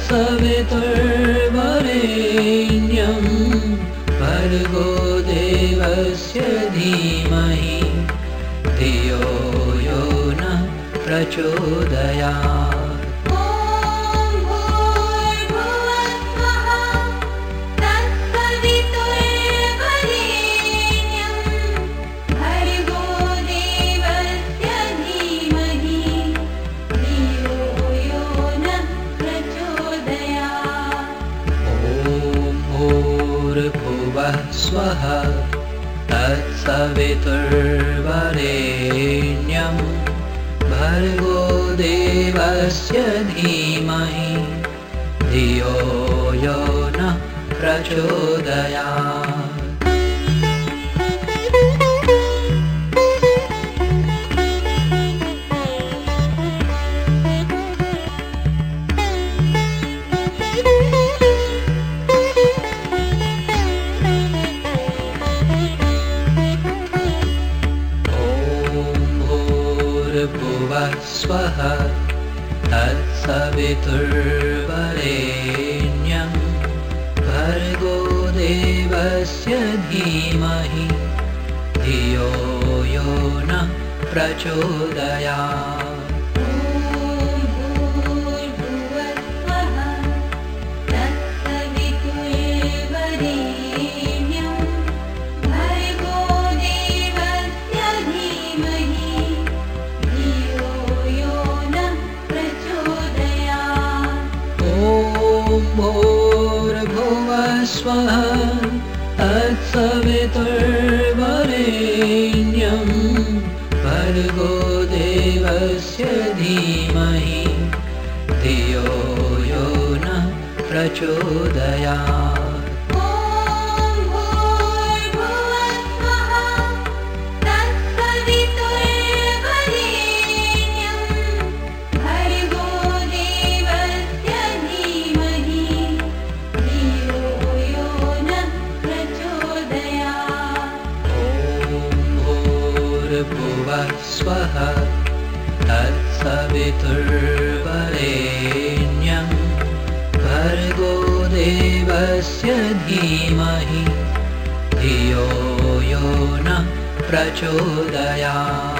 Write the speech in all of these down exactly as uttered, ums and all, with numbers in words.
तत्सवितुर्वरेण्यं भर्गो देवस्य धीमहि धियो यो नः प्रचोदयात्। भूर्भुवः स्वः तत्सवितुर्वरेण्यं भर्गो देवस्य धीमहि धियो यो नः प्रचोदयात्। भूर्भुवः स्वः तत्सवितुर्वरेण्यं भर्गो देवस्य धीमहि धियो यो नः प्रचोदयात्। भूर्भुवः स्वः तत्सवितुर्वरेण्यं भर्गो देवस्य धीमहि धियो यो नः प्रचोदयात्। भूर्भुवः स्वः तत्सवितुर्वरेण्यं भर्गो देवस्य धीमहि धियो यो नः प्रचोदयात्।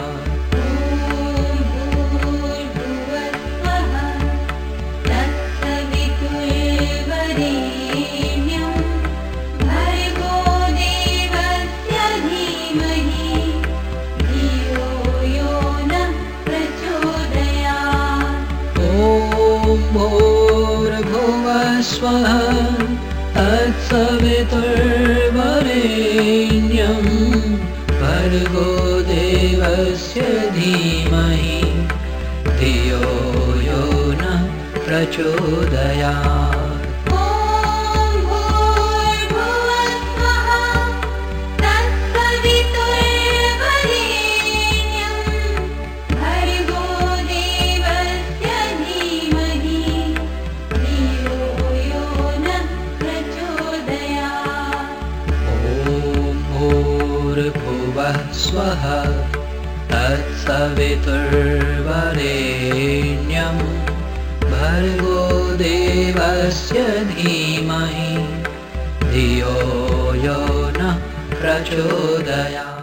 भूर्भुवः स्वः तत्सवितुर्वरेण्यं भर्गो देवस्य धीमहि धियो यो नः प्रचोदयात्। भूर्भुवः स्वः तत्सवितुर्वरेण्यं भर्गो देवस्य धीमहि धियो यो नः प्रचोदयात्।